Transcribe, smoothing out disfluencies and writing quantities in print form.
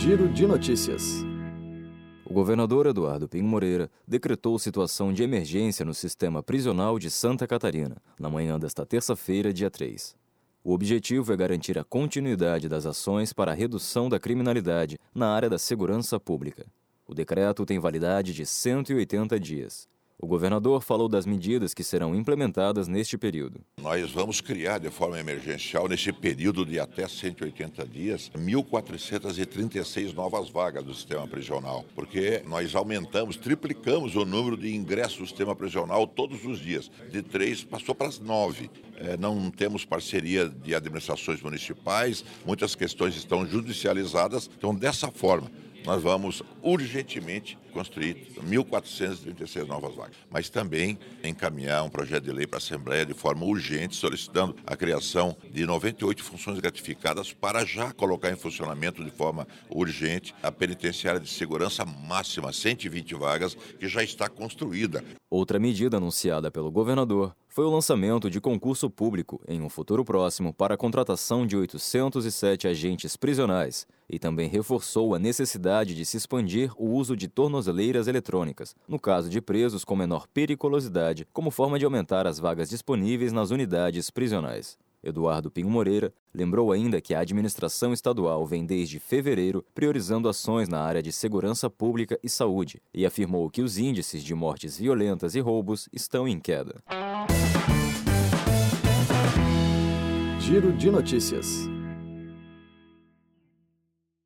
Giro de notícias. O governador Eduardo Pinho Moreira decretou situação de emergência no sistema prisional de Santa Catarina, na manhã desta terça-feira, dia 3. O objetivo é garantir a continuidade das ações para a redução da criminalidade na área da segurança pública. O decreto tem validade de 180 dias. O governador falou das medidas que serão implementadas neste período. Nós vamos criar de forma emergencial, nesse período de até 180 dias, 1.436 novas vagas do sistema prisional, porque nós aumentamos, triplicamos o número de ingressos do sistema prisional todos os dias. De 3 passou para as 9. Não temos parceria de administrações municipais, muitas questões estão judicializadas, então dessa forma nós vamos urgentemente construir 1.436 novas vagas, mas também encaminhar um projeto de lei para a Assembleia de forma urgente, solicitando a criação de 98 funções gratificadas para já colocar em funcionamento de forma urgente a penitenciária de segurança máxima, 120 vagas, que já está construída. Outra medida anunciada pelo governador foi o lançamento de concurso público em um futuro próximo para a contratação de 807 agentes prisionais e também reforçou a necessidade de se expandir o uso de tornozeleiras eletrônicas, no caso de presos com menor periculosidade, como forma de aumentar as vagas disponíveis nas unidades prisionais. Eduardo Pinho Moreira lembrou ainda que a administração estadual vem desde fevereiro priorizando ações na área de segurança pública e saúde e afirmou que os índices de mortes violentas e roubos estão em queda. Giro de notícias.